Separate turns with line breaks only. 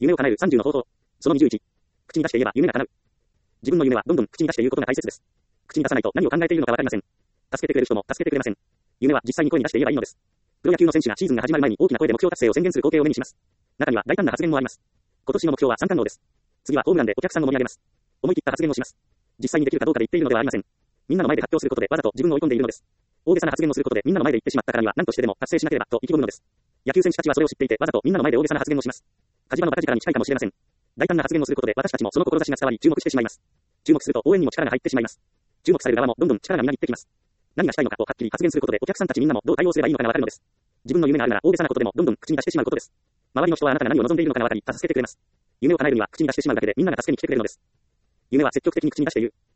夢を叶える30の方法。その21。口に出して言えば夢が叶う。自分の夢はどんどん口に出して言うことが大切です。口に出さないと何を考えているのかわかりません。助けてくれる人も助けてくれません。夢は実際に声に出して言えばいいのです。プロ野球の選手がシーズンが始まる前に大きな声で目標達成を宣言する光景を目にします。中には大胆な発言もあります。今年の目標は三冠王です。次はホームランでお客さんを盛り上げます。思い切った発言をします。実際にできるかどうかで言っているのではありません。みんなの前で発表することでわざと自分を追い込んでいるのです。大げさな発言をすることでみんなの前で言ってしまったからには何としてでも達成しなければと意気込むのです。野球選手たちはそれを知っていてわざとみんなの前で大げさな発言をします。火事場の馬鹿力に近いかもしれません。大胆な発言をすることで私たちもその志が伝わり注目してしまいます。注目すると応援にも力が入ってしまいます。注目される側もどんどん力がみなぎってきます。何がしたいのかをはっきり発言することでお客さんたちみんなもどう対応すればいいのかがわかるのです。自分の夢があるなら大げさなことでもどんどん口に出してしまうことです。周りの人はあなたが何を望んでいるのかがわかり助けてくれます。夢を叶えるには口に出してしまうだけでみんなが助けに来てくれるのです。夢は積極的に口に出して言う。